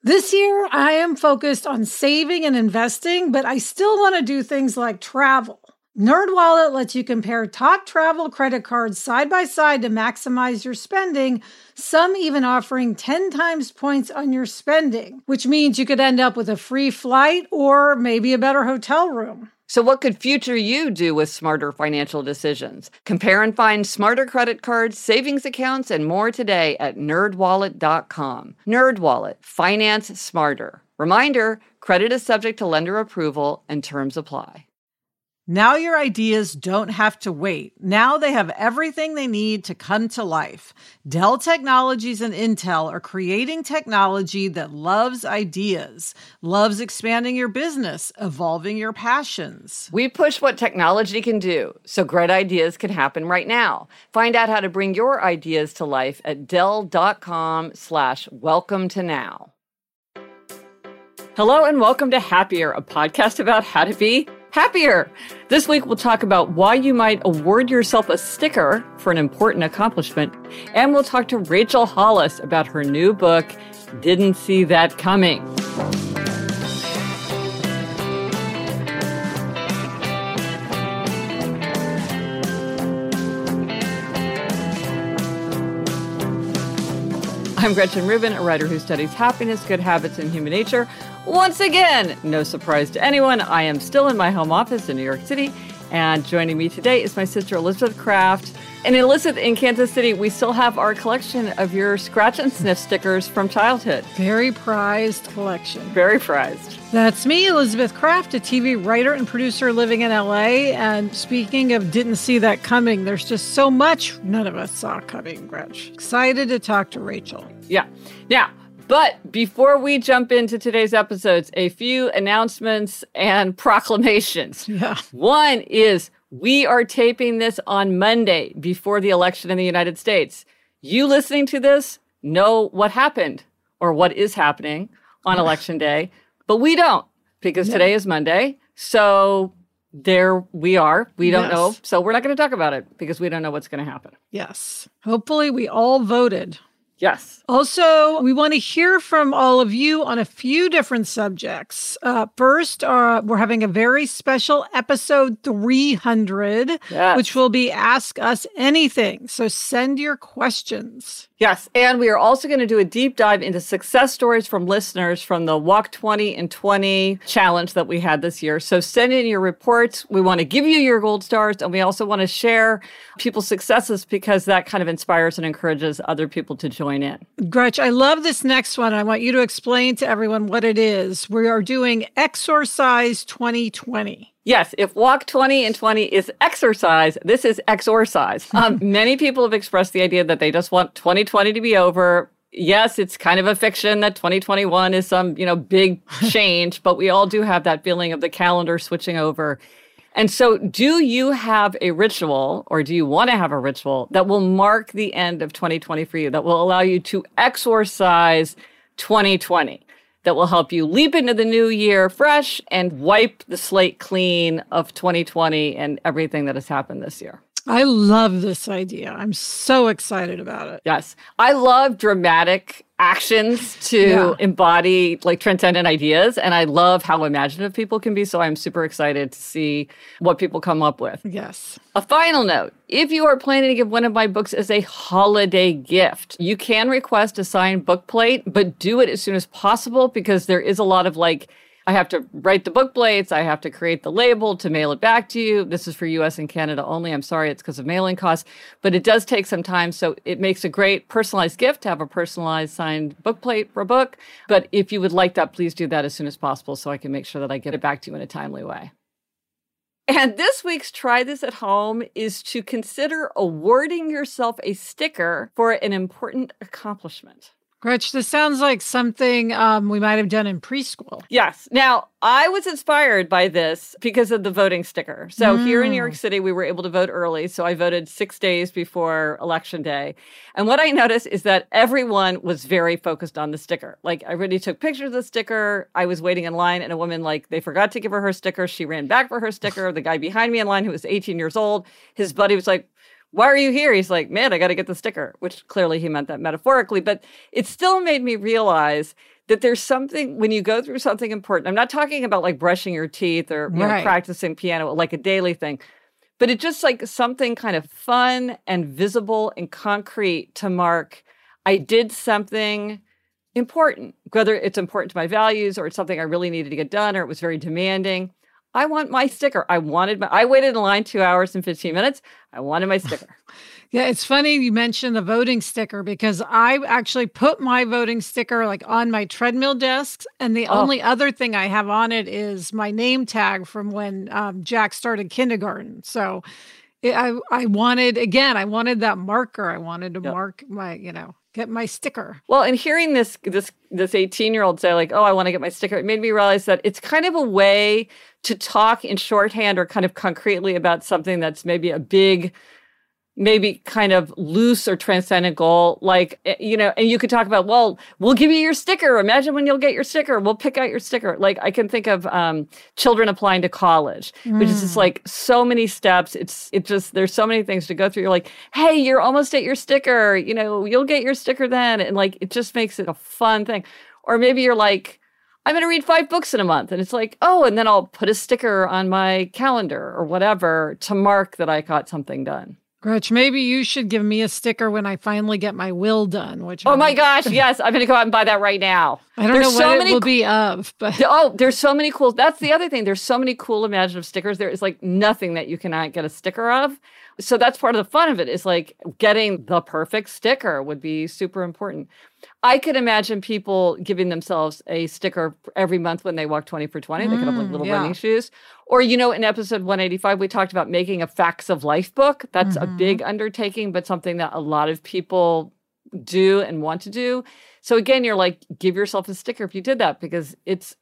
This year, I am focused on saving and investing, but I still want to do things like travel. NerdWallet lets you compare top travel credit cards side by side to maximize your spending, some even offering 10 times points on your spending, which means you could end up with a free flight or maybe a better hotel room. So what could future you do with smarter financial decisions? Compare and find smarter credit cards, savings accounts, and more today at nerdwallet.com. NerdWallet, finance smarter. Reminder, credit is subject to lender approval and terms apply. Now your ideas don't have to wait. Now they have everything they need to come to life. Dell Technologies and Intel are creating technology that loves ideas, loves expanding your business, evolving your passions. We push what technology can do, so great ideas can happen right now. Find out how to bring your ideas to life at Dell.com/welcome to now. Hello and welcome to Happier, a podcast about how to be happier. This week, we'll talk about why you might award yourself a sticker for an important accomplishment. And we'll talk to Rachel Hollis about her new book, Didn't See That Coming. I'm Gretchen Rubin, a writer who studies happiness, good habits, and human nature. Once again, no surprise to anyone, I am still in my home office in New York City, and joining me today is my sister Elizabeth Kraft. And Elizabeth, in Kansas City, we still have our collection of your scratch and sniff stickers from childhood. Very prized collection. Very prized. That's me, Elizabeth Kraft, a TV writer and producer living in LA. And speaking of didn't see that coming, there's just so much none of us saw coming, Gretch. Excited to talk to Rachel. Yeah. Now, but before we jump into today's episodes, a few announcements and proclamations. Yeah. One is we are taping this on Monday before the election in the United States. You listening to this know what happened or what is happening on Election Day, but we don't because today is Monday. So there we are. We don't know. So we're not going to talk about it because we don't know what's going to happen. Yes. Hopefully we all voted. Yes. Also, we want to hear from all of you on a few different subjects. First, we're having a very special episode 300, which will be Ask Us Anything. So send your questions. Yes. And we are also going to do a deep dive into success stories from listeners from the Walk 20 in 20 challenge that we had this year. So send in your reports. We want to give you your gold stars, and we also want to share people's successes because that kind of inspires and encourages other people to join in. Gretch, I love this next one. I want you to explain to everyone what it is. We are doing Exorcise 2020. Yes, if Walk 20 in 20 is exercise, this is exorcise. Many people have expressed the idea that they just want 2020 to be over. Yes, it's kind of a fiction that 2021 is some, big change, but we all do have that feeling of the calendar switching over. And so do you have a ritual or do you want to have a ritual that will mark the end of 2020 for you, that will allow you to exorcise 2020? That will help you leap into the new year fresh and wipe the slate clean of 2020 and everything that has happened this year. I love this idea. I'm so excited about it. Yes. I love dramatic actions to embody transcendent ideas. And I love how imaginative people can be. So I'm super excited to see what people come up with. Yes. A final note, if you are planning to give one of my books as a holiday gift, you can request a signed book plate, but do it as soon as possible because there is a lot of I have to write the book plates. I have to create the label to mail it back to you. This is for US and Canada only. I'm sorry, it's because of mailing costs, but it does take some time. So it makes a great personalized gift to have a personalized signed book plate for a book. But if you would like that, please do that as soon as possible so I can make sure that I get it back to you in a timely way. And this week's Try This at Home is to consider awarding yourself a sticker for an important accomplishment. Gretch, this sounds like something we might have done in preschool. Yes. Now, I was inspired by this because of the voting sticker. So here in New York City, we were able to vote early. So I voted 6 days before Election Day. And what I noticed is that everyone was very focused on the sticker. I already took pictures of the sticker. I was waiting in line and a woman, they forgot to give her sticker. She ran back for her sticker. The guy behind me in line who was 18 years old, his buddy was like, why are you here? He's like, man, I got to get the sticker, which clearly he meant that metaphorically. But it still made me realize that there's something when you go through something important. I'm not talking about like brushing your teeth or practicing piano, like a daily thing, but it's just like something kind of fun and visible and concrete to mark I did something important, whether it's important to my values or it's something I really needed to get done or it was very demanding. I want my sticker. I waited in line 2 hours and 15 minutes. I wanted my sticker. Yeah, it's funny you mentioned the voting sticker because I actually put my voting sticker like on my treadmill desk. And the only other thing I have on it is my name tag from when Jack started kindergarten. So I wanted that marker. I wanted to mark my, get my sticker. Well, and hearing this 18-year-old say like, oh, I want to get my sticker, it made me realize that it's kind of a way to talk in shorthand or kind of concretely about something that's maybe a big, maybe kind of loose or transcendent goal. Like, and you could talk about, well, we'll give you your sticker. Imagine when you'll get your sticker. We'll pick out your sticker. Like I can think of children applying to college, which is just like so many steps. It's just, there's so many things to go through. You're like, hey, you're almost at your sticker. You'll get your sticker then. And like, it just makes it a fun thing. Or maybe you're like, I'm going to read 5 books in a month. And it's like, oh, and then I'll put a sticker on my calendar or whatever to mark that I got something done. Gretch, maybe you should give me a sticker when I finally get my will done. My gosh, yes. I'm going to go out and buy that right now. I don't know what it will be of, but... there's so many cool... That's the other thing. There's so many cool imaginative stickers. There is like nothing that you cannot get a sticker of. So that's part of the fun of it is like getting the perfect sticker would be super important. I could imagine people giving themselves a sticker every month when they walk 20 for 20. They could have like little running shoes. Or, in episode 185, we talked about making a Facts of Life book. That's a big undertaking, but something that a lot of people do and want to do. So again, you're like, give yourself a sticker if you did that because it's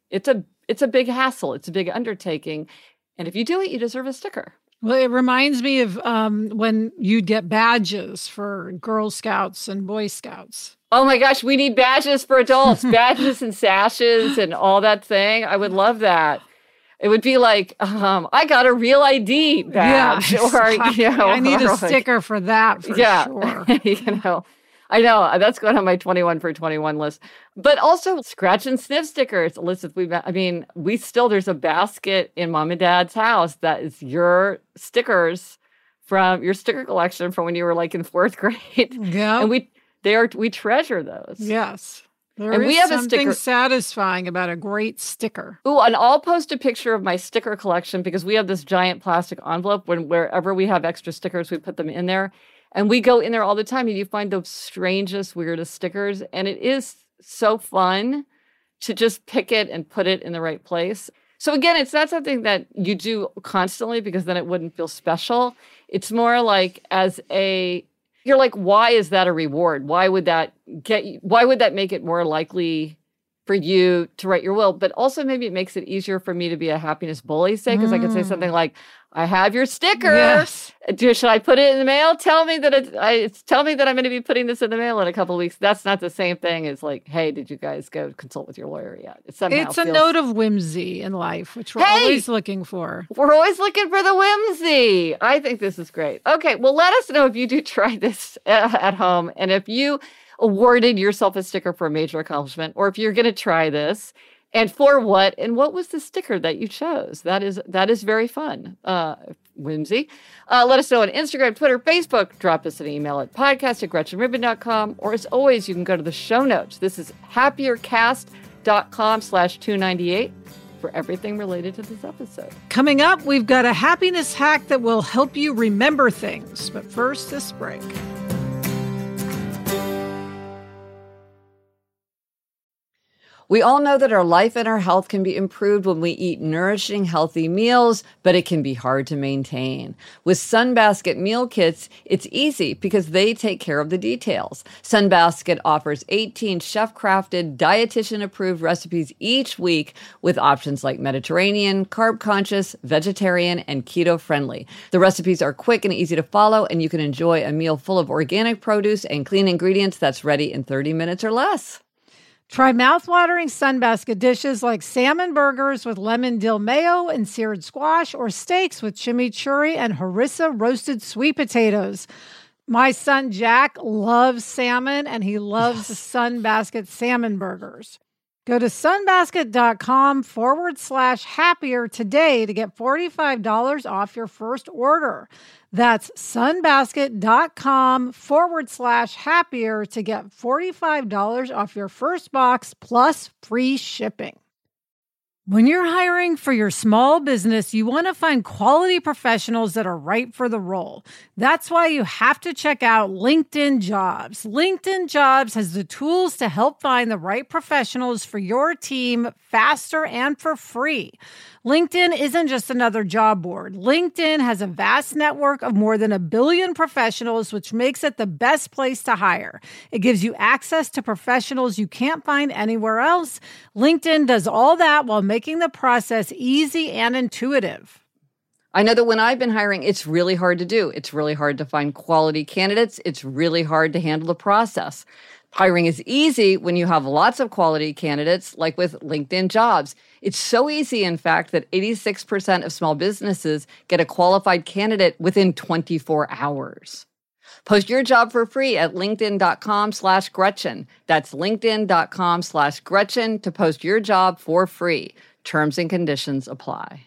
a big hassle. It's a big undertaking. And if you do it, you deserve a sticker. Well, it reminds me of when you'd get badges for Girl Scouts and Boy Scouts. Oh my gosh, we need badges for adults, badges and sashes and all that thing. I would love that. It would be like, I got a Real ID badge. Yeah, or, I need a sticker for that for sure. I know, that's going on my 21 for 21 list. But also scratch and sniff stickers. Elizabeth, there's a basket in Mom and Dad's house that is your stickers from your sticker collection from when you were like in 4th grade. Yeah. And we treasure those. Yes. We have something satisfying about a great sticker. Ooh, and I'll post a picture of my sticker collection because we have this giant plastic envelope wherever we have extra stickers, we put them in there. And we go in there all the time and you find the strangest, weirdest stickers. And it is so fun to just pick it and put it in the right place. So again, it's not something that you do constantly because then it wouldn't feel special. It's more like you're like, why is that a reward? Why would that make it more likely for you to write your will? But also maybe it makes it easier for me to be a happiness bully, because I could say something like, I have your sticker. Yes. Should I put it in the mail? Tell me that I'm going to be putting this in the mail in a couple of weeks. That's not the same thing as like, hey, did you guys go consult with your lawyer yet? It's a note of whimsy in life, which we're always looking for. We're always looking for the whimsy. I think this is great. Okay, well, let us know if you do try this at home and if you awarded yourself a sticker for a major accomplishment, or if you're going to try this. And for what? And what was the sticker that you chose? That is very fun. Whimsy. Let us know on Instagram, Twitter, Facebook. Drop us an email at podcast@GretchenRubin.com. Or as always, you can go to the show notes. This is happiercast.com/298 for everything related to this episode. Coming up, we've got a happiness hack that will help you remember things. But first, this break. We all know that our life and our health can be improved when we eat nourishing, healthy meals, but it can be hard to maintain. With Sunbasket meal kits, it's easy because they take care of the details. Sunbasket offers 18 chef-crafted, dietitian-approved recipes each week with options like Mediterranean, carb-conscious, vegetarian, and keto-friendly. The recipes are quick and easy to follow, and you can enjoy a meal full of organic produce and clean ingredients that's ready in 30 minutes or less. Try mouth-watering Sunbasket dishes like salmon burgers with lemon dill mayo and seared squash, or steaks with chimichurri and harissa roasted sweet potatoes. My son Jack loves salmon, and he loves Sunbasket salmon burgers. Go to sunbasket.com/happier today to get $45 off your first order. That's sunbasket.com/happier to get $45 off your first box plus free shipping. When you're hiring for your small business, you want to find quality professionals that are right for the role. That's why you have to check out LinkedIn Jobs. LinkedIn Jobs has the tools to help find the right professionals for your team faster and for free. LinkedIn isn't just another job board. LinkedIn has a vast network of more than 1 billion professionals, which makes it the best place to hire. It gives you access to professionals you can't find anywhere else. LinkedIn does all that while making the process easy and intuitive. I know that when I've been hiring, it's really hard to do. It's really hard to find quality candidates. It's really hard to handle the process. Hiring is easy when you have lots of quality candidates, like with LinkedIn Jobs. It's so easy, in fact, that 86% of small businesses get a qualified candidate within 24 hours. Post your job for free at linkedin.com/Gretchen. That's linkedin.com/Gretchen to post your job for free. Terms and conditions apply.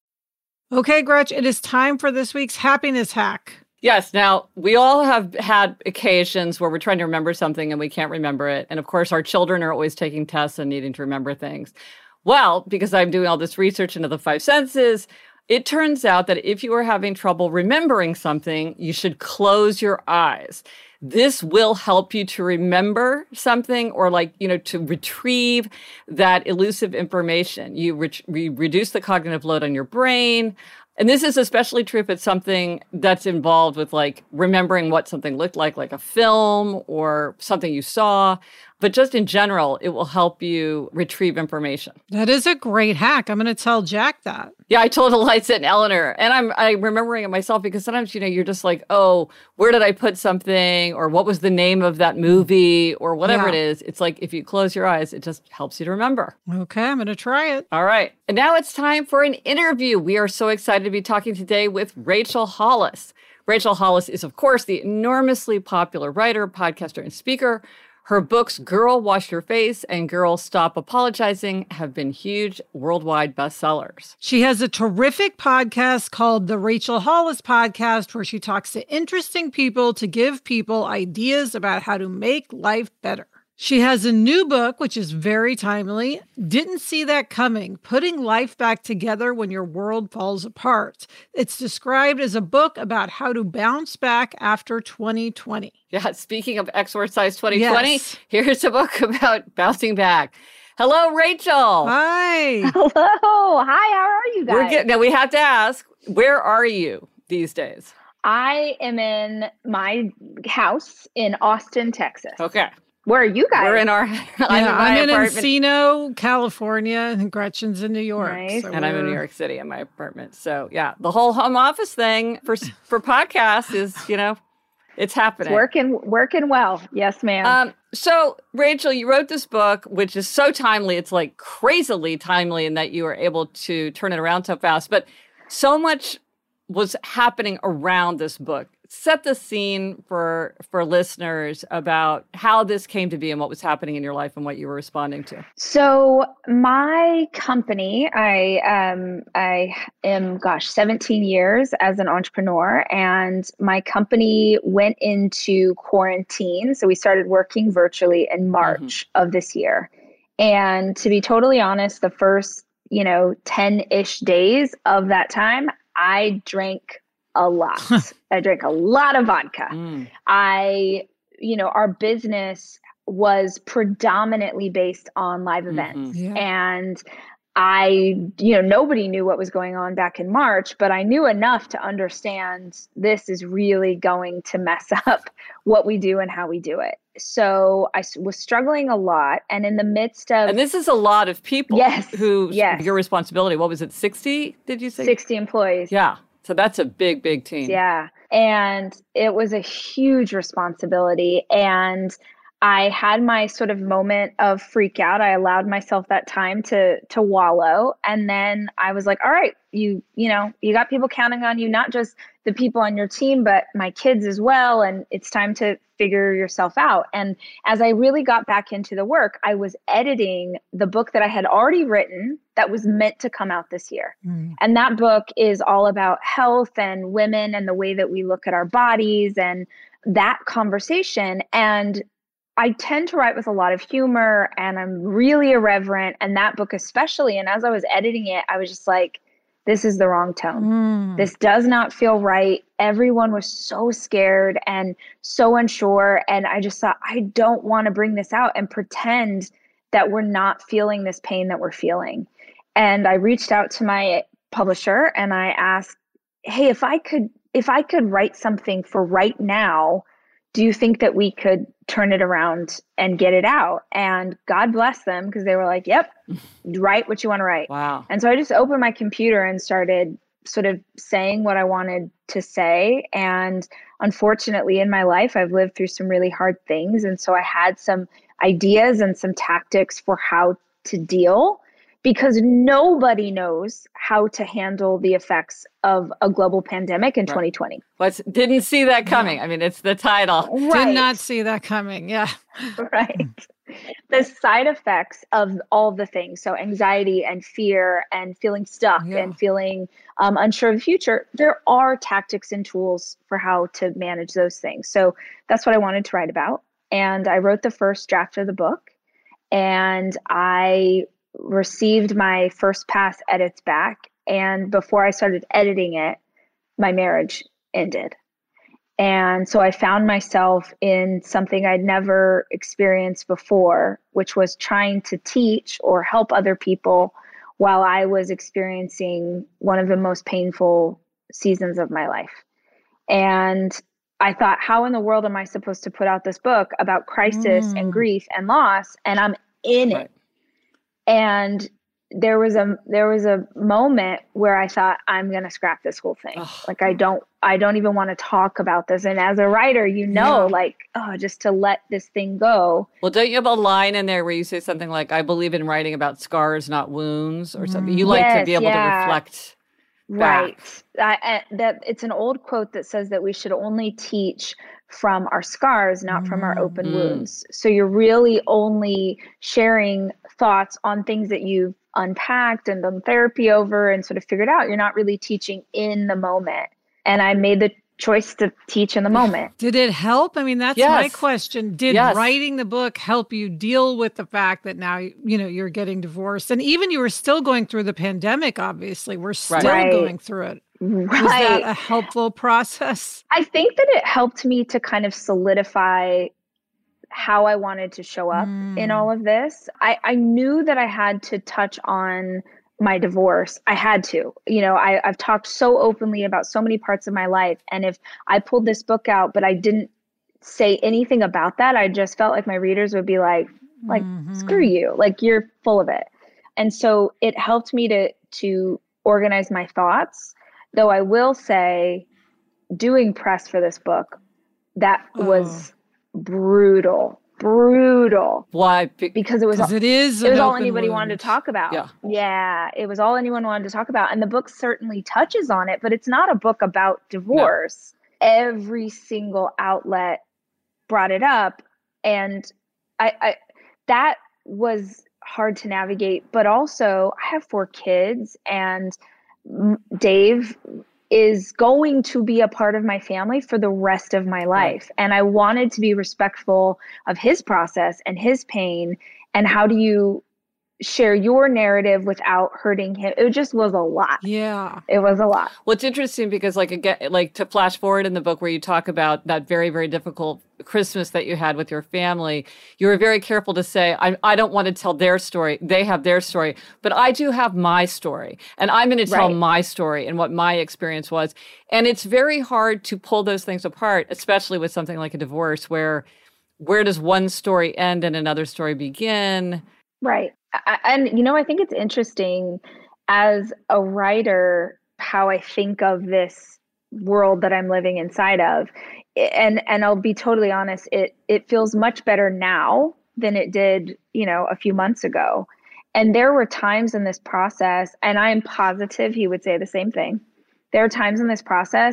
Okay, Gretch, it is time for this week's happiness hack. Yes. Now, we all have had occasions where we're trying to remember something and we can't remember it. And of course, our children are always taking tests and needing to remember things. Well, because I'm doing all this research into the 5 senses, it turns out that if you are having trouble remembering something, you should close your eyes. This will help you to remember something or to retrieve that elusive information. You reduce the cognitive load on your brain. And this is especially true if it's something that's involved with remembering what something looked like a film or something you saw. But just in general, it will help you retrieve information. That is a great hack. I'm going to tell Jack that. Yeah, I told Eliza and Eleanor, and I'm remembering it myself because sometimes, you're just like, oh, where did I put something? Or what was the name of that movie? Or whatever it is. It's like if you close your eyes, it just helps you to remember. Okay, I'm going to try it. All right. And now it's time for an interview. We are so excited to be talking today with Rachel Hollis. Rachel Hollis is, of course, the enormously popular writer, podcaster, and speaker. Her books, Girl, Wash Your Face and Girl, Stop Apologizing, have been huge worldwide bestsellers. She has a terrific podcast called The Rachel Hollis Podcast, where she talks to interesting people to give people ideas about how to make life better. She has a new book, which is very timely. Didn't See That Coming, Putting Life Back Together When Your World Falls Apart. It's described as a book about how to bounce back after 2020. Yeah, speaking of Exorcise 2020, yes. Here's a book about bouncing back. Hello, Rachel. Hi. Hello. Hi, how are you guys? Now, we have to ask, where are you these days? I am in my house in Austin, Texas. Okay. Where are you guys? We're in our I'm in Encino, California, and Gretchen's in New York. Nice. So and I'm in New York City in my apartment. So, yeah, the whole home office thing for podcasts is, it's happening. It's working well. Yes, ma'am. So, Rachel, you wrote this book, which is so timely. It's crazily timely in that you were able to turn it around so fast. But so much was happening around this book. Set the scene for listeners about how this came to be and what was happening in your life and what you were responding to. So my company, I am 17 years as an entrepreneur, and my company went into quarantine. So we started working virtually in March of this year. And to be totally honest, the first, 10-ish days of that time, I drank a lot. I drank a lot of vodka. Our business was predominantly based on live events. Yeah. And nobody knew what was going on back in March, but I knew enough to understand this is really going to mess up what we do and how we do it. So I was struggling a lot. And in the midst of... And this is a lot of people who your responsibility. What was it, 60, did you say? 60 employees. Yeah. So that's a big, big team. Yeah. And it was a huge responsibility. And I had my sort of moment of freak out. I allowed myself that time to wallow. And then I was like, all right, you got people counting on you, not just the people on your team, but my kids as well. And it's time to figure yourself out. And as I really got back into the work, I was editing the book that I had already written that was meant to come out this year. And that book is all about health and women and the way that we look at our bodies and that conversation. And I tend to write with a lot of humor, and I'm really irreverent, and that book especially. And as I was editing it, I was just like, this is the wrong tone. This does not feel right. Everyone was so scared and so unsure. And I just thought, I don't want to bring this out and pretend that we're not feeling this pain that we're feeling. And I reached out to my publisher and I asked, hey, if I could write something for right now, do you think that we could turn it around and get it out? And God bless them, because they were like, yep, write what you want to write. Wow. And so I just opened my computer and started sort of saying what I wanted to say. And unfortunately in my life, I've lived through some really hard things. And so I had some ideas and some tactics for how to deal, because nobody knows how to handle the effects of a global pandemic in 2020. Didn't see that coming. I mean, it's the title. Right. Did not see that coming. Yeah. Right. The side effects of all the things. So anxiety and fear and feeling stuck and feeling unsure of the future. There are tactics and tools for how to manage those things. So that's what I wanted to write about. And I wrote the first draft of the book, and I received my first pass edits back. And before I started editing it, my marriage ended. And so I found myself in something I'd never experienced before, which was trying to teach or help other people while I was experiencing one of the most painful seasons of my life. And I thought, how in the world am I supposed to put out this book about crisis and grief and loss? And I'm in it. And there was a moment where I thought, I'm going to scrap this whole thing. Like, I don't even want to talk about this. And as a writer, just to let this thing go. Well, don't you have a line in there where you say something like, I believe in writing about scars, not wounds, or something? You like to be able to reflect back. Right. That it's an old quote that says that we should only teach from our scars, not from our open wounds. So you're really only sharing thoughts on things that you've unpacked and done therapy over and sort of figured out. You're not really teaching in the moment. And I made the choice to teach in the moment. Did it help? I mean, that's my question. Did writing the book help you deal with the fact that now, you're getting divorced? And even you were still going through the pandemic, obviously. We're still going through it. Right. Was that a helpful process? I think that it helped me to kind of solidify how I wanted to show up in all of this. I knew that I had to touch on my divorce. I had to. I've talked so openly about so many parts of my life. And if I pulled this book out, but I didn't say anything about that, I just felt like my readers would be like, screw you. Like, you're full of it. And so it helped me to organize my thoughts. Though I will say, doing press for this book, that was brutal. Why? Because it was all anybody wanted to talk about. Yeah, it was all anyone wanted to talk about. And the book certainly touches on it, but it's not a book about divorce. No. Every single outlet brought it up. And I that was hard to navigate. But also, I have 4 kids, and Dave is going to be a part of my family for the rest of my life. And I wanted to be respectful of his process and his pain. And how do you share your narrative without hurting him? It just was a lot. Yeah. It was a lot. Well, it's interesting because to flash forward in the book where you talk about that very, very difficult Christmas that you had with your family, you were very careful to say, I don't want to tell their story. They have their story, but I do have my story, and I'm going to tell my story and what my experience was. And it's very hard to pull those things apart, especially with something like a divorce, where does one story end and another story begin? Right. And, I think it's interesting as a writer, how I think of this world that I'm living inside of. And I'll be totally honest, it feels much better now than it did, a few months ago. And there were times in this process, and I'm positive he would say the same thing. There are times in this process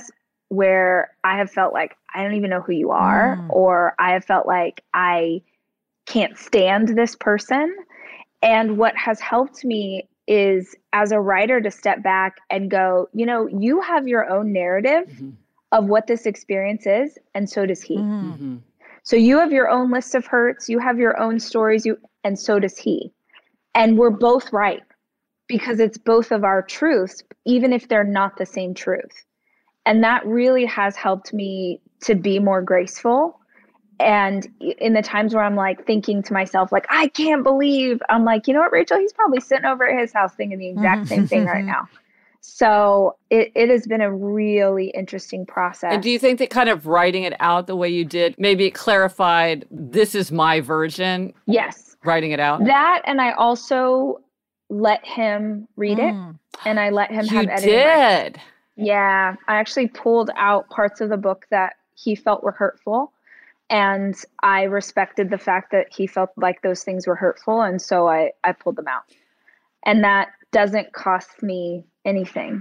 where I have felt like I don't even know who you are, or I have felt like I can't stand this person. And what has helped me is, as a writer, to step back and go, you have your own narrative of what this experience is, and so does he. So you have your own list of hurts, you have your own stories, and so does he. And we're both right, because it's both of our truths, even if they're not the same truth. And that really has helped me to be more graceful. And in the times where I'm like thinking to myself, like, I can't believe, I'm like, you know what, Rachel, he's probably sitting over at his house thinking the exact same thing right now. So it has been a really interesting process. And do you think that kind of writing it out the way you did, maybe it clarified, this is my version? Yes. Writing it out? That, and I also let him read it, and I let him have editing You rights. did? Yeah. I actually pulled out parts of the book that he felt were hurtful. And I respected the fact that he felt like those things were hurtful. And so I pulled them out. And that doesn't cost me anything.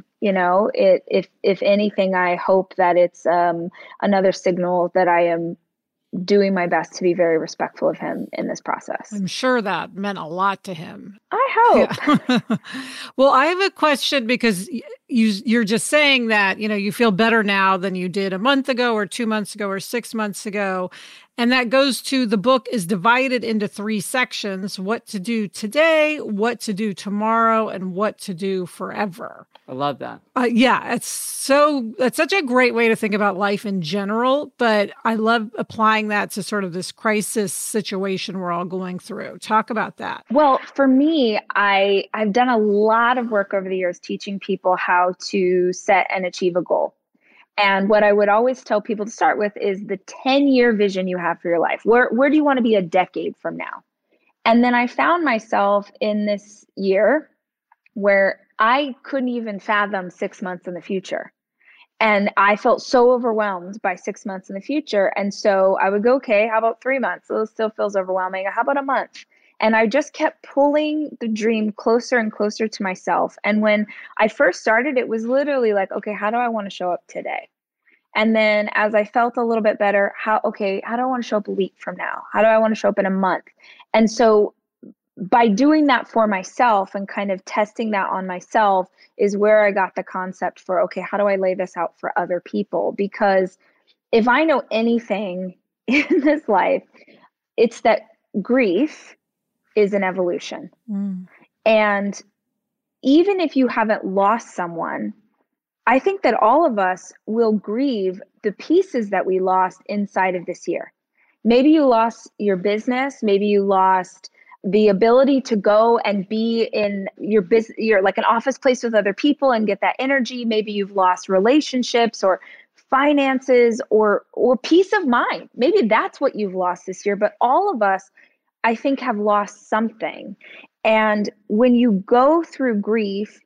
If anything, I hope that it's another signal that I am doing my best to be very respectful of him in this process. I'm sure that meant a lot to him. I hope. Yeah. Well, I have a question, because you're just saying that, you feel better now than you did a month ago or 2 months ago or 6 months ago. And that goes to, the book is divided into 3 sections: what to do today, what to do tomorrow, and what to do forever. I love that. Yeah, that's such a great way to think about life in general, but I love applying that to sort of this crisis situation we're all going through. Talk about that. Well, for me, I've done a lot of work over the years teaching people how to set and achieve a goal. And what I would always tell people to start with is the 10-year vision you have for your life. Where do you want to be a decade from now? And then I found myself in this year where I couldn't even fathom 6 months in the future. And I felt so overwhelmed by 6 months in the future. And so I would go, okay, how about 3 months? It still feels overwhelming. How about a month? And I just kept pulling the dream closer and closer to myself. And when I first started, it was literally like, okay, how do I want to show up today? And then as I felt a little bit better, how do I want to show up a week from now? How do I want to show up in a month? And so by doing that for myself and kind of testing that on myself is where I got the concept for, okay, how do I lay this out for other people? Because if I know anything in this life, it's that grief is an evolution. And even if you haven't lost someone, I think that all of us will grieve the pieces that we lost inside of this year. Maybe you lost your business. Maybe you lost the ability to go and be in your business, you're like an office place with other people and get that energy. Maybe you've lost relationships or finances or peace of mind. Maybe that's what you've lost this year. But all of us, I think, have lost something. And when you go through grief,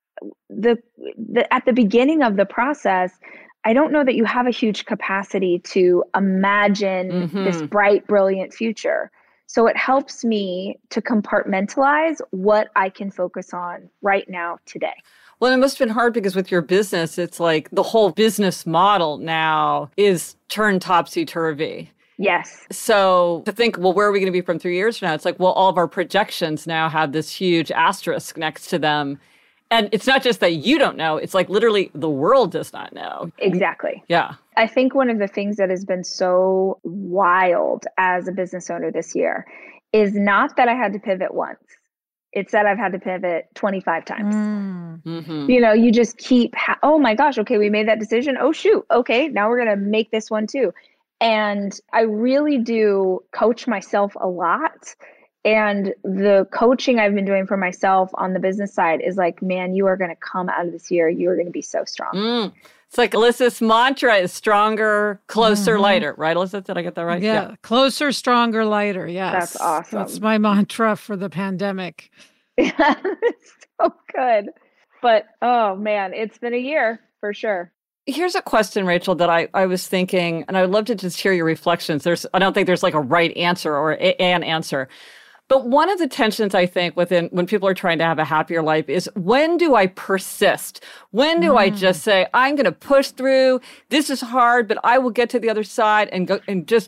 at the beginning of the process, I don't know that you have a huge capacity to imagine this bright, brilliant future. So it helps me to compartmentalize what I can focus on right now, today. Well, it must have been hard because with your business, it's like the whole business model now is turned topsy-turvy. Yes. So to think, well, where are we going to be from 3 years from now? It's like, well, all of our projections now have this huge asterisk next to them. And it's not just that you don't know, it's like literally the world does not know. Exactly. Yeah. I think one of the things that has been so wild as a business owner this year is not that I had to pivot once. It's that I've had to pivot 25 times. You just keep, oh my gosh, okay, we made that decision. Oh, shoot. Okay, now we're going to make this one too. And I really do coach myself a lot. And the coaching I've been doing for myself on the business side is like, man, you are going to come out of this year. You are going to be so strong. It's like Alyssa's mantra is stronger, closer, lighter. Right, Alyssa? Did I get that right? Yeah. Closer, stronger, lighter. Yes. That's awesome. That's my mantra for the pandemic. It's so good. But, oh man, it's been a year for sure. Here's a question, Rachel, that I was thinking, and I would love to just hear your reflections. I don't think there's like a right answer or an answer. But one of the tensions, I think, within when people are trying to have a happier life is, when do I persist? When do I just say, I'm going to push through? This is hard, but I will get to the other side, and go and just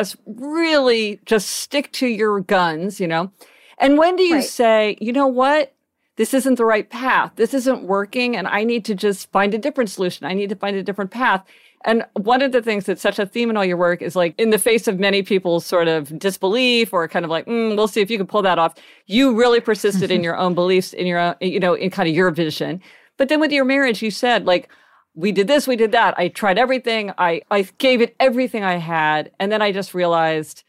really just stick to your guns, you know? And when do you say, you know what? This isn't the right path. This isn't working, and I need to just find a different solution. I need to find a different path. And one of the things that's such a theme in all your work is, like, in the face of many people's sort of disbelief or kind of like, we'll see if you can pull that off, you really persisted in your own beliefs, in your own, you know, in kind of your vision. But then with your marriage, you said, like, we did this, we did that. I tried everything. I gave it everything I had. And then I just realized,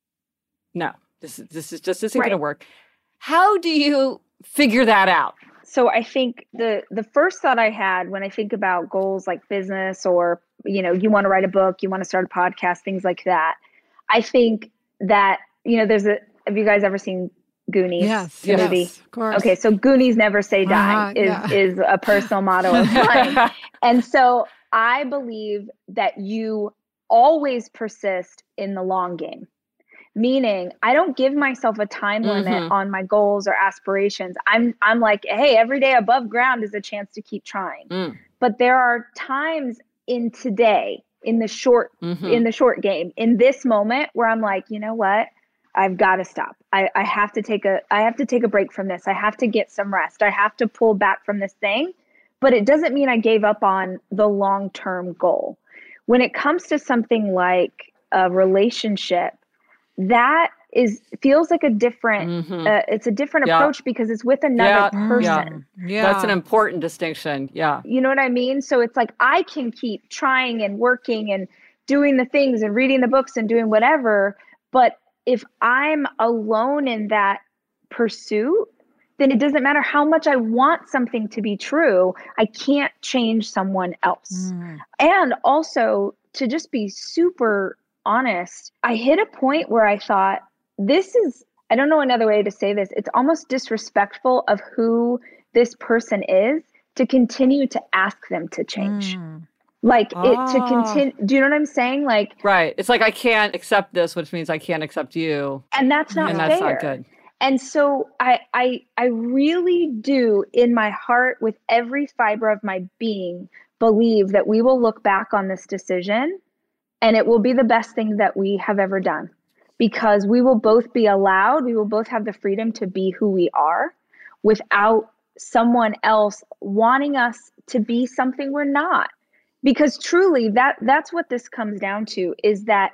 no, this isn't going to work. How do you figure that out? So I think the first thought I had when I think about goals like business, or, you know, you want to write a book, you want to start a podcast, things like that. I think that, you know, have you guys ever seen Goonies? Yes, movie? Of course. Okay. So Goonies never say die is a personal motto of mine. And so I believe that you always persist in the long game. Meaning, I don't give myself a time limit on my goals or aspirations. I'm like, hey, every day above ground is a chance to keep trying. But there are times in today, in the short game, in this moment, where I'm like, you know what? I've got to stop. I have to take a break from this. I have to get some rest. I have to pull back from this thing. But it doesn't mean I gave up on the long-term goal. When it comes to something like a relationship, that feels like a different, it's a different approach, because it's with another person. Yeah. That's an important distinction. Yeah. You know what I mean? So it's like, I can keep trying and working and doing the things and reading the books and doing whatever. But if I'm alone in that pursuit, then it doesn't matter how much I want something to be true. I can't change someone else. And also, to just be super honest, I hit a point where I thought, I don't know another way to say this. It's almost disrespectful of who this person is to continue to ask them to change. Like it to continue. Do you know what I'm saying? Like, right. It's like, I can't accept this, which means I can't accept you. And that's not fair. And that's not good. And so I really do, in my heart, with every fiber of my being, believe that we will look back on this decision and it will be the best thing that we have ever done, because we will both be allowed, we will both have the freedom to be who we are without someone else wanting us to be something we're not. Because truly, that's what this comes down to, is that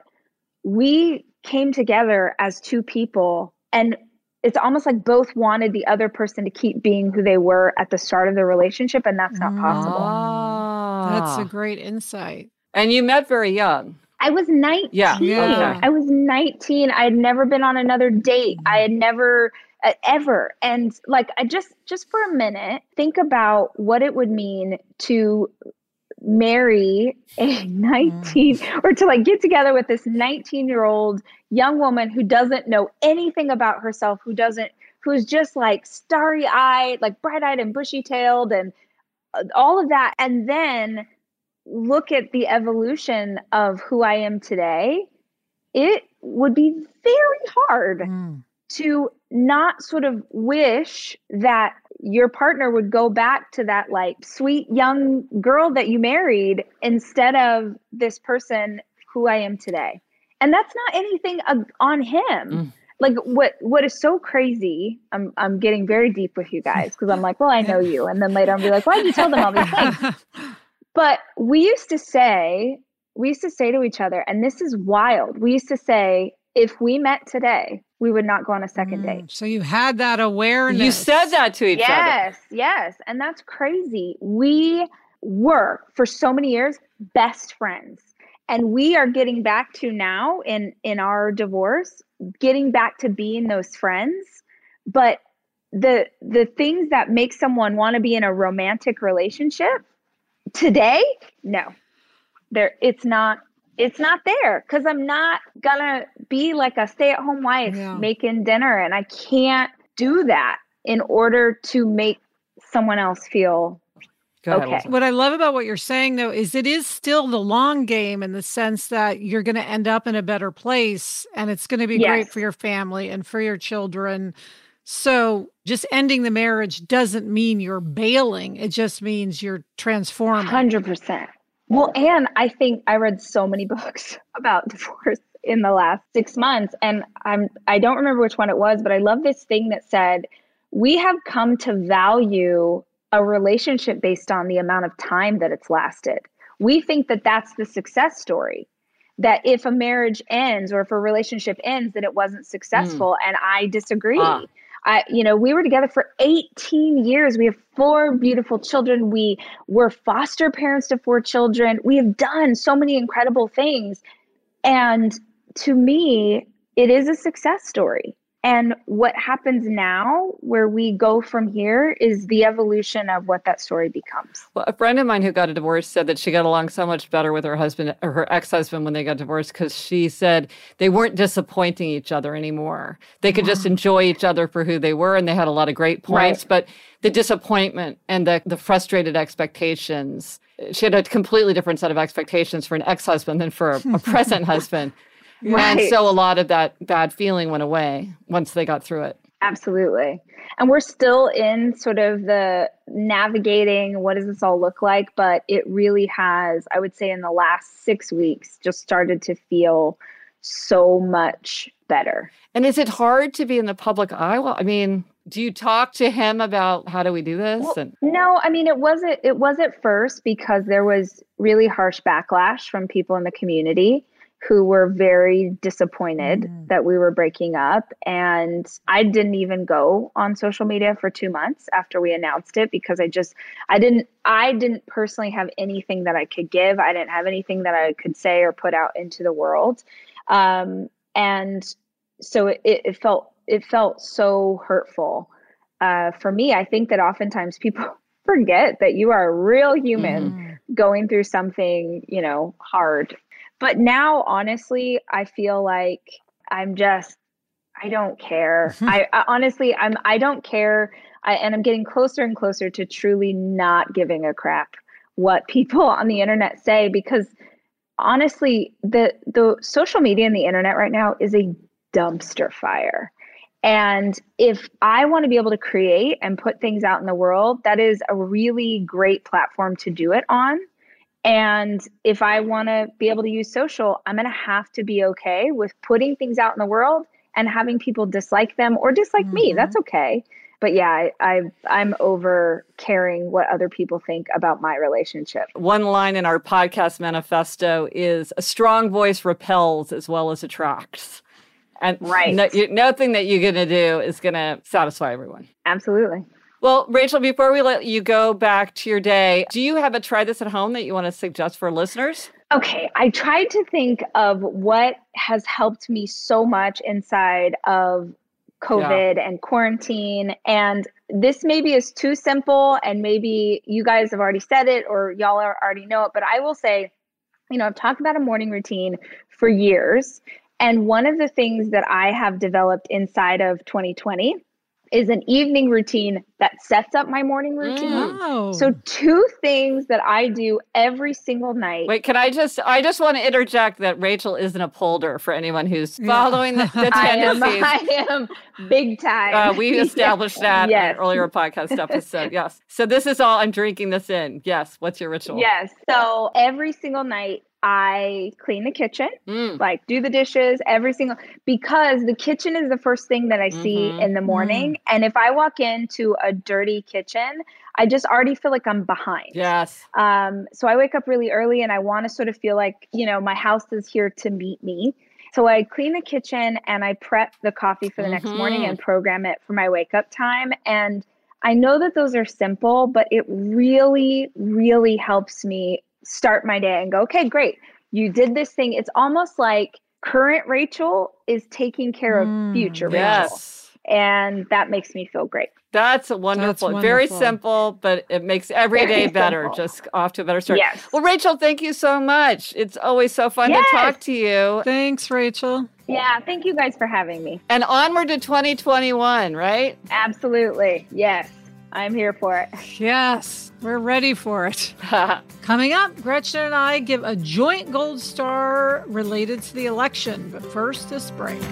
we came together as two people, and it's almost like both wanted the other person to keep being who they were at the start of the relationship, and that's not possible. That's a great insight. And you met very young. I was 19. Yeah. Okay. I was 19. I had never been on another date. I had never, ever. And like, I just for a minute, think about what it would mean to marry a 19 or to like get together with this 19-year-old young woman who doesn't know anything about herself, who's just like starry-eyed, like bright-eyed and bushy-tailed and all of that. And then look at the evolution of who I am today. It would be very hard to not sort of wish that your partner would go back to that like sweet young girl that you married instead of this person who I am today. And that's not anything on him. Like what is so crazy, I'm getting very deep with you guys, because I'm like, well, I know you. And then later I'll be like, why did you tell them all these things? But we used to say to each other, and this is wild. We used to say, if we met today, we would not go on a second date. So you had that awareness. You said that to each other. Yes. And that's crazy. We were, for so many years, best friends. And we are getting back to now in our divorce, getting back to being those friends. But the things that make someone want to be in a romantic relationship today, no. It's not there, because I'm not gonna be like a stay-at-home wife making dinner, and I can't do that in order to make someone else feel Go ahead, okay. Elizabeth. What I love about what you're saying, though, is it is still the long game in the sense that you're going to end up in a better place and it's going to be great for your family and for your children. So just ending the marriage doesn't mean you're bailing. It just means you're transforming. 100%. Well, and I think I read so many books about divorce in the last 6 months, and I don't remember which one it was, but I love this thing that said, we have come to value a relationship based on the amount of time that it's lasted. We think that that's the success story, that if a marriage ends or if a relationship ends, that it wasn't successful. And I disagree. We were together for 18 years. We have 4 beautiful children. We were foster parents to 4 children. We have done so many incredible things. And to me, it is a success story. And what happens now, where we go from here, is the evolution of what that story becomes. Well, a friend of mine who got a divorce said that she got along so much better with her husband or her ex-husband when they got divorced because she said they weren't disappointing each other anymore. They could just enjoy each other for who they were, and they had a lot of great points. Right. But the disappointment and the frustrated expectations, she had a completely different set of expectations for an ex-husband than for a present husband. Right. And so a lot of that bad feeling went away once they got through it. Absolutely. And we're still in sort of the navigating, what does this all look like? But it really has, I would say in the last 6 weeks, just started to feel so much better. And is it hard to be in the public eye? Well, I mean, do you talk to him about how do we do this? Well, no, I mean, it was at first because there was really harsh backlash from people in the community who were very disappointed that we were breaking up. And I didn't even go on social media for 2 months after we announced it because I didn't personally have anything that I could give. I didn't have anything that I could say or put out into the world. And so it felt so hurtful. For me, I think that oftentimes people forget that you are a real human going through something, hard. But now, honestly, I feel like I don't care. I don't care. And I'm getting closer and closer to truly not giving a crap what people on the internet say, because honestly, the social media and the internet right now is a dumpster fire. And if I want to be able to create and put things out in the world, that is a really great platform to do it on. And if I want to be able to use social, I'm going to have to be okay with putting things out in the world and having people dislike them or dislike me. That's okay. But yeah, I'm over caring what other people think about my relationship. One line in our podcast manifesto is a strong voice repels as well as attracts. And nothing that you're going to do is going to satisfy everyone. Absolutely. Well, Rachel, before we let you go back to your day, do you have a try this at home that you want to suggest for listeners? Okay, I tried to think of what has helped me so much inside of COVID and quarantine. And this maybe is too simple, and maybe you guys have already said it or y'all already know it, but I will say, I've talked about a morning routine for years. And one of the things that I have developed inside of 2020 is an evening routine that sets up my morning routine. Oh. So 2 things that I do every single night. Wait, I just want to interject that Rachel isn't a polder for anyone who's following the tendencies. I am big time. We established that in an earlier podcast episode. Yes. So this is all, I'm drinking this in. Yes. What's your ritual? Yes. So every single night, I clean the kitchen, like do the dishes because the kitchen is the first thing that I see in the morning. And if I walk into a dirty kitchen, I just already feel like I'm behind. Yes. So I wake up really early and I want to sort of feel like, my house is here to meet me. So I clean the kitchen and I prep the coffee for the next morning and program it for my wake up time. And I know that those are simple, but it really, really helps me start my day and go, okay, great. You did this thing. It's almost like current Rachel is taking care of future Rachel. And that makes me feel great. That's wonderful. Very simple, but it makes every day better. Just off to a better start. Yes. Well, Rachel, thank you so much. It's always so fun to talk to you. Thanks, Rachel. Yeah, thank you guys for having me. And onward to 2021, right? Absolutely. Yes. I'm here for it. Yes. We're ready for it. Coming up, Gretchen and I give a joint gold star related to the election. But first, this break.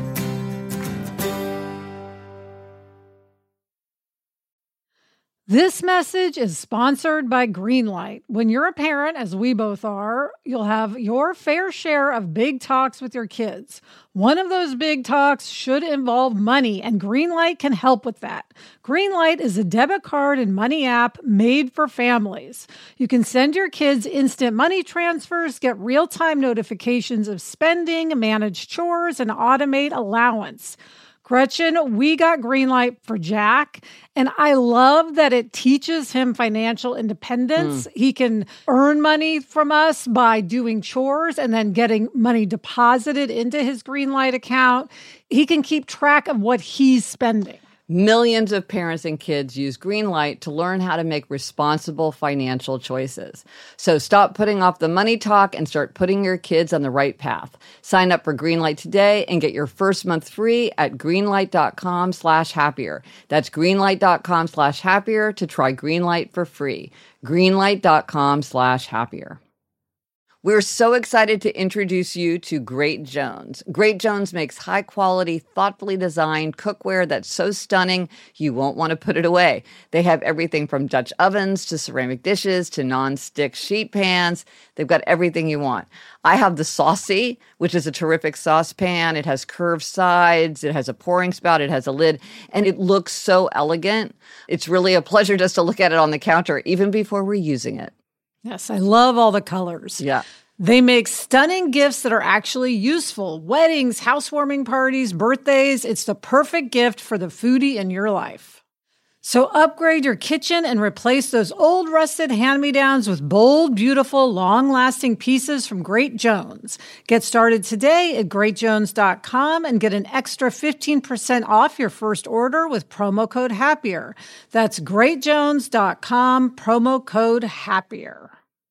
This message is sponsored by Greenlight. When you're a parent, as we both are, you'll have your fair share of big talks with your kids. One of those big talks should involve money, and Greenlight can help with that. Greenlight is a debit card and money app made for families. You can send your kids instant money transfers, get real-time notifications of spending, manage chores, and automate allowance. Gretchen, we got Greenlight for Jack, and I love that it teaches him financial independence. He can earn money from us by doing chores and then getting money deposited into his Greenlight account. He can keep track of what he's spending. Millions of parents and kids use Greenlight to learn how to make responsible financial choices. So stop putting off the money talk and start putting your kids on the right path. Sign up for Greenlight today and get your first month free at greenlight.com/happier. That's greenlight.com/happier to try Greenlight for free. Greenlight.com/happier. We're so excited to introduce you to Great Jones. Great Jones makes high-quality, thoughtfully designed cookware that's so stunning you won't want to put it away. They have everything from Dutch ovens to ceramic dishes to non-stick sheet pans. They've got everything you want. I have the Saucy, which is a terrific saucepan. It has curved sides. It has a pouring spout. It has a lid. And it looks so elegant. It's really a pleasure just to look at it on the counter, even before we're using it. Yes, I love all the colors. Yeah. They make stunning gifts that are actually useful. Weddings, housewarming parties, birthdays. It's the perfect gift for the foodie in your life. So upgrade your kitchen and replace those old rusted hand-me-downs with bold, beautiful, long-lasting pieces from Great Jones. Get started today at greatjones.com and get an extra 15% off your first order with promo code HAPPIER. That's greatjones.com, promo code HAPPIER.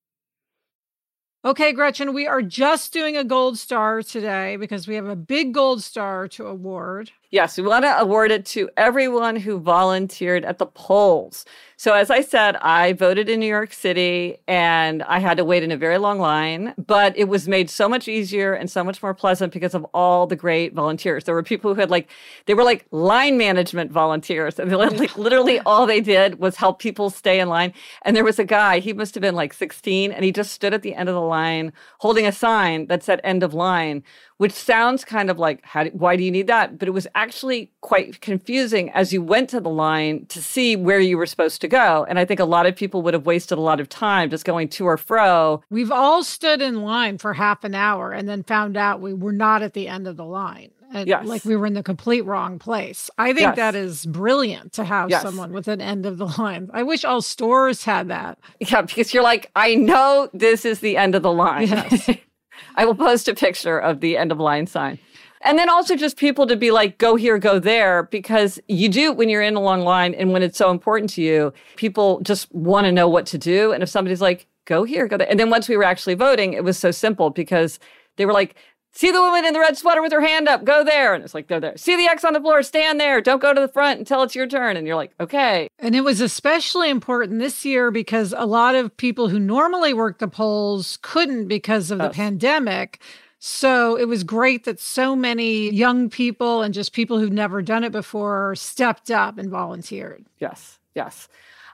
Okay, Gretchen, we are just doing a gold star today because we have a big gold star to award. Yes, we want to award it to everyone who volunteered at the polls. So as I said, I voted in New York City and I had to wait in a very long line, but it was made so much easier and so much more pleasant because of all the great volunteers. There were people who had they were like line management volunteers. And literally all they did was help people stay in line. And there was a guy, he must have been like 16, and he just stood at the end of the line holding a sign that said end of line, which sounds kind of like, why do you need that? But it was actually quite confusing as you went to the line to see where you were supposed to go. And I think a lot of people would have wasted a lot of time just going to or fro. We've all stood in line for half an hour and then found out we were not at the end of the line. Yes. Like we were in the complete wrong place. I think that is brilliant to have someone with an end of the line. I wish all stores had that. Yeah, because you're like, I know this is the end of the line. Yes. I will post a picture of the end of line sign. And then also just people to be like, go here, go there, because you do when you're in a long line and when it's so important to you, people just want to know what to do. And if somebody's like, go here, go there. And then once we were actually voting, it was so simple because they were like, see the woman in the red sweater with her hand up, go there. And it's like, go there. See the X on the floor, stand there. Don't go to the front until it's your turn. And you're like, okay. And it was especially important this year because a lot of people who normally work the polls couldn't because of the pandemic. So it was great that so many young people and just people who've never done it before stepped up and volunteered. Yes, yes.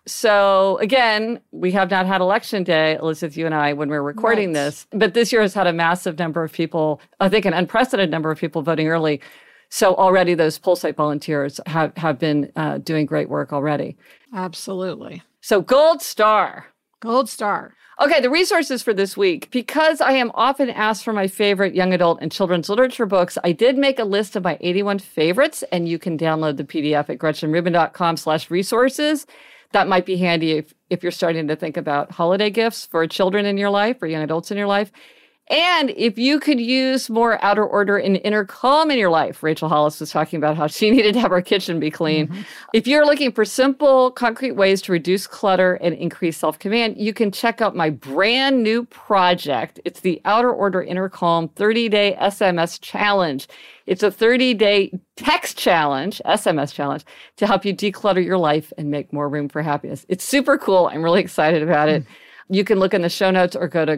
So again, we have not had election day, Elizabeth, you and I, when we're recording this, but this year has had a massive number of people, I think an unprecedented number of people voting early. So already those poll site volunteers have been doing great work already. Absolutely. So gold star. Gold star. Okay, the resources for this week. Because I am often asked for my favorite young adult and children's literature books, I did make a list of my 81 favorites, and you can download the PDF at gretchenrubin.com/resources. That might be handy if you're starting to think about holiday gifts for children in your life or young adults in your life. And if you could use more outer order and inner calm in your life, Rachel Hollis was talking about how she needed to have her kitchen be clean. Mm-hmm. If you're looking for simple, concrete ways to reduce clutter and increase self-command, you can check out my brand new project. It's the Outer Order Inner Calm 30-day SMS challenge. It's a 30-day text challenge, SMS challenge, to help you declutter your life and make more room for happiness. It's super cool. I'm really excited about it. You can look in the show notes or go to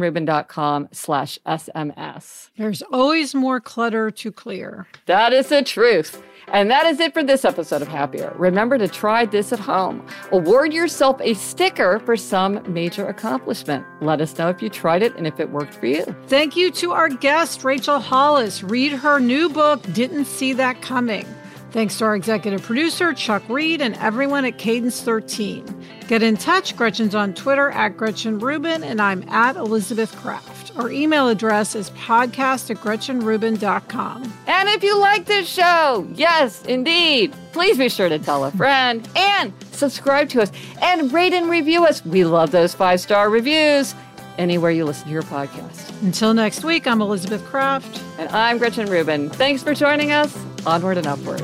GretchenRubin.com/SMS. There's always more clutter to clear. That is the truth. And that is it for this episode of Happier. Remember to try this at home. Award yourself a sticker for some major accomplishment. Let us know if you tried it and if it worked for you. Thank you to our guest, Rachel Hollis. Read her new book, Didn't See That Coming. Thanks to our executive producer, Chuck Reed, and everyone at Cadence 13. Get in touch. Gretchen's on Twitter at Gretchen Rubin, and I'm at Elizabeth Kraft. Our email address is podcast@GretchenRubin.com. And if you like this show, yes, indeed, please be sure to tell a friend and subscribe to us and rate and review us. We love those 5-star reviews anywhere you listen to your podcast. Until next week, I'm Elizabeth Kraft. And I'm Gretchen Rubin. Thanks for joining us. Onward and upward.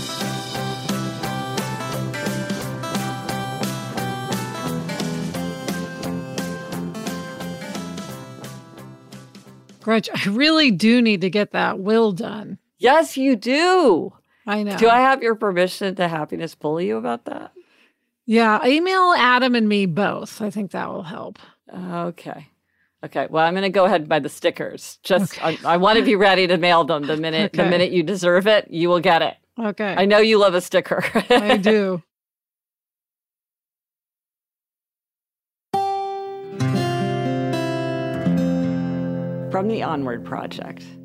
Gretch, I really do need to get that will done. Yes, you do. I know. Do I have your permission to happiness bully you about that? Yeah, email Adam and me both. I think that will help. Okay. Well, I'm going to go ahead and buy the stickers. I want to be ready to mail them the minute you deserve it. You will get it. Okay. I know you love a sticker. I do. From the Onward Project.